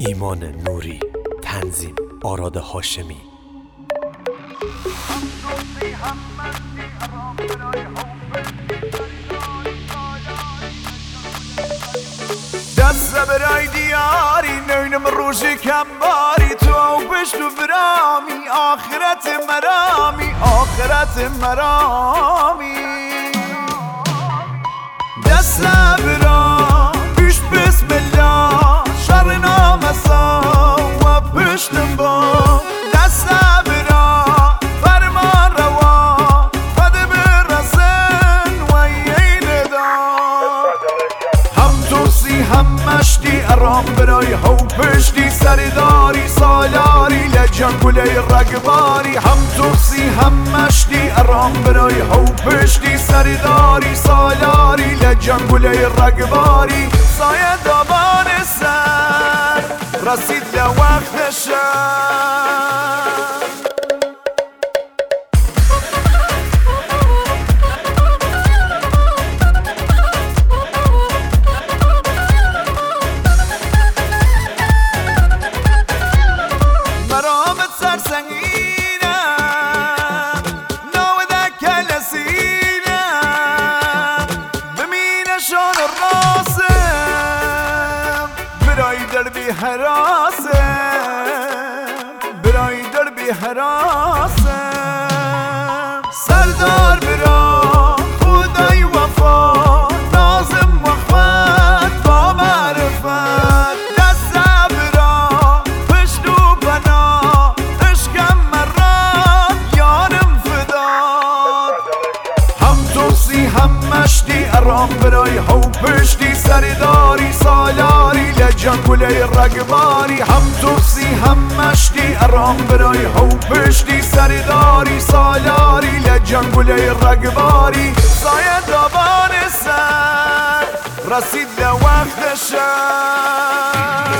ایمان نوری، تنظیم آراد هاشمی. دست برای دیاری نینم روشی کمباری تو او پشت و برامی آخرت مرامی آخرت مرامی دست برا پیش بسم الله شر نامسا و پشتم با دست برا فرمان روا بده برسن و یین دار هم توسی هم مشتی ارام برای هو پشتی سرداری سالاری لجنگوله رگباری هم توسی هم مشتی ارام برای هو پشتی سرداری سالاری لجنگوله رگباری سایه دابان سر رسید لوقت شب برای دربی حراسم سردار برا خدای وفا نازم مخمد با معرفت دست برا پشت و بنا عشقم مرد یارم فداد هم توسی هم مشتی ارام برای هو پشتی سرداری سالاری لجنگوله رگباری هم توسی هم مشتی ارام برای هو پشتی سرداری سالاری لجنگوله رگباری سایه دابان سر رسید لوقت شب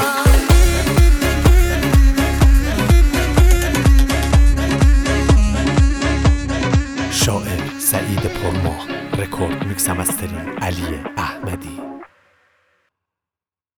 شاعر سعید پرماه، رکورد میکس مسترینگ علی احمدی.